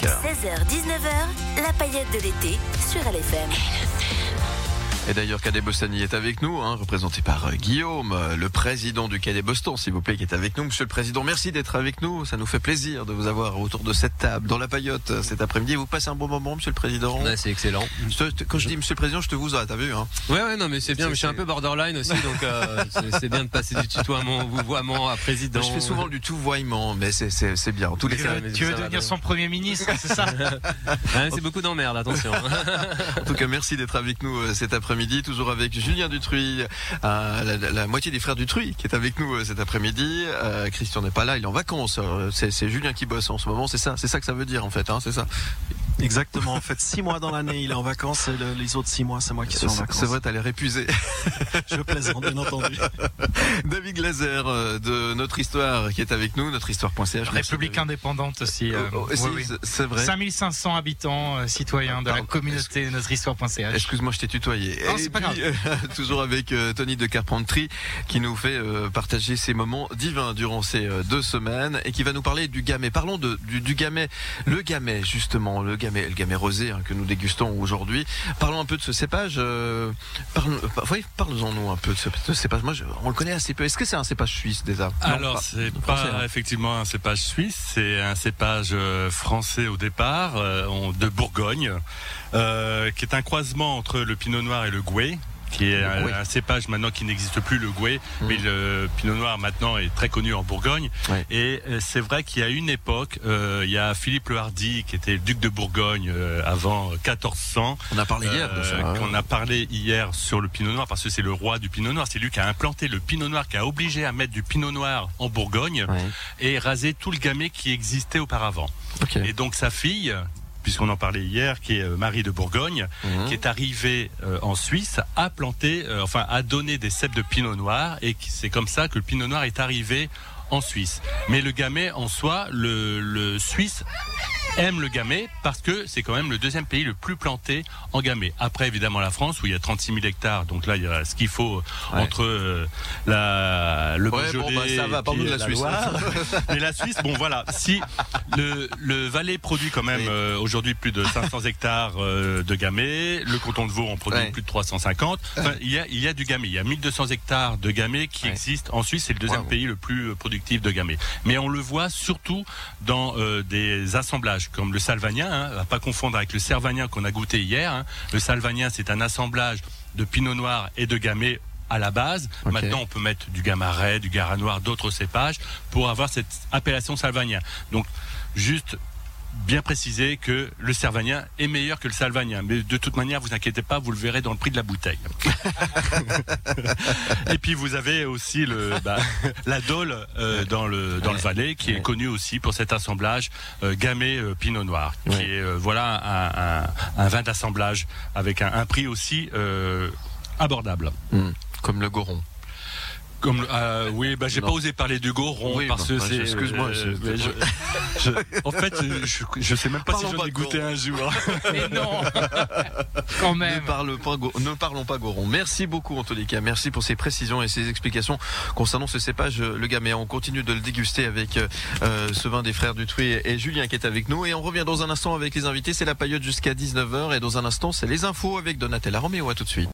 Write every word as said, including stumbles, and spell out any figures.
seize heures dix-neuf heures, la paillette de l'été sur L F M. Et d'ailleurs, Cadet Bostani est avec nous, hein, représenté par euh, Guillaume, euh, le président du Cadet Boston, s'il vous plaît, qui est avec nous. Monsieur le Président, merci d'être avec nous. Ça nous fait plaisir de vous avoir autour de cette table, dans la paillote, euh, cet après-midi. Vous passez un bon moment, Monsieur le Président? Ouais, c'est excellent. Je te- Quand je dis Monsieur le Président, je te vous a, t'as vu, hein? Ouais, ouais, non, mais c'est bien. C'est- Mais je suis un peu borderline aussi, donc euh, c'est- c'est bien de passer du tutoiement au vouvoiement à président. Je fais souvent du tout-voiement, mais c'est, c'est, c'est bien. En tous les Tu cas, veux- mais Tu veux ça va devenir bien. son Premier ministre, c'est ça? Hein, c'est beaucoup d'emmerde, attention. en tout cas, merci d'être avec nous euh, cet après-midi, toujours avec Julien Dutruy, euh, la, la- la moitié des frères Dutruy qui est avec nous euh, cet après-midi. Euh, Christian n'est pas là, il est en vacances. Euh, C'est, c'est Julien qui bosse en ce moment, c'est ça, c'est ça que ça veut dire en fait, hein, c'est ça. Exactement, en fait, six mois dans l'année, il est en vacances, et le- les autres six mois, c'est moi qui suis en C'est, vacances. c'est vrai, t'as l'air épuisé. Je plaisante, bien entendu. David Glaser euh, de Notre Histoire qui est avec nous, notre histoire point c h. République indépendante aussi. euh, Oh, oh, si, oui, oui. c'est- c'est vrai. cinq mille cinq cents habitants, euh, citoyens de la Pardon, communauté de notre histoire point c h. Excuse-moi, je t'ai tutoyé. Non, Et c'est pas puis, euh, toujours avec euh, Tony de Carpentry qui nous fait euh, partager ses moments divins durant ces euh, deux semaines et qui va nous parler du gamay. Parlons de, du, du gamay. Le gamay, justement, le gamay, le gamay rosé hein, que nous dégustons aujourd'hui. Parlons un peu de ce cépage. Euh, parle, par- oui, parlons-nous un peu de ce, de ce cépage. Moi, je- on le connaît assez peu. Est-ce que c'est un cépage suisse déjà? Non, Alors, pas- c'est français, pas hein. effectivement un cépage suisse, c'est un cépage euh, français au départ, euh, on- de Bourgogne, euh, qui est un croisement entre le pinot noir et le gouais, qui est un, Oui. un cépage maintenant qui n'existe plus, le gouais, Mhm. mais le pinot noir maintenant est très connu en Bourgogne. Ouais. Et euh, c'est vrai qu'il y a une époque, euh, il y a Philippe le Hardy, qui était le duc de Bourgogne euh, avant quatorze cents. On a parlé hier de ça. Euh, hein. qu'on a parlé hier sur le pinot noir, parce que c'est le roi du pinot noir, c'est lui qui a implanté le pinot noir, qui a obligé à mettre du pinot noir en Bourgogne Ouais. et raser tout le gamay qui existait auparavant. Ok. Et donc sa fille, puisqu'on en parlait hier, qui est euh, Marie de Bourgogne, Mhm. qui est arrivée euh, en Suisse, a planté, euh, enfin a donné des cèpes de pinot noir, et qui- c'est comme ça que le pinot noir est arrivé en Suisse. Mais le gamay en soi, le, le Suisse aime le gamay parce que c'est quand même le deuxième pays le plus planté en gamay. Après, évidemment, la France, où il y a trente-six mille hectares. Donc là, il y a ce qu'il faut Ouais. entre euh, la, le Ouais, bon, Beaujolais bah, ça va, et parle-nous de puis la Suisse. Loire. Mais la Suisse, bon voilà, si le, le Valais produit quand même Oui. euh, aujourd'hui plus de cinq cents hectares euh, de gamay, le canton de Vaud en produit Ouais. plus de trois cent cinquante. Enfin, il y a, il y a du gamay, il y a mille deux cents hectares de gamay qui Ouais. existent en Suisse, c'est le deuxième Wow. pays le plus euh, productif de gamay. Mais on le voit surtout dans euh, des assemblages comme le salvanien, hein, à pas confondre avec le servanien qu'on a goûté hier. Hein. Le salvanien, c'est un assemblage de pinot noir et de gamay à la base. Ok. Maintenant, on peut mettre du gamaret, du gara noir, d'autres cépages pour avoir cette appellation salvanien. Donc, juste bien préciser que le servanien est meilleur que le salvanien. Mais de toute manière, vous inquiétez pas, vous le verrez dans le prix de la bouteille. Et puis, vous avez aussi le, bah, la Dole euh, dans le dans le Valais, qui Ouais. est connu aussi pour cet assemblage euh, gamay euh, pinot noir, qui Ouais. est euh, voilà un, un, un vin d'assemblage avec un, un prix aussi euh, abordable. Hmm. Comme le Goron. Comme euh, oui, bah j'ai Non. pas osé parler du Goron Oui, parce bah, que bah, c'est. excuse-moi, euh, je- mais je- je- en fait, je, je sais même pas Parlons si pas j'en ai de goûté Goron. un jour. Mais non. Quand Ne, même. parle pas, Go- ne parlons pas Goron. Merci beaucoup en tous les cas. Merci pour ces précisions et ces explications concernant ce cépage, euh, le gamay. On continue de le déguster avec euh, ce vin des frères Dutruy et, et Julien qui est avec nous. Et on revient dans un instant avec les invités. C'est la paillote jusqu'à dix-neuf heures. Et dans un instant, c'est les infos avec Donatella Roméo. À tout de suite.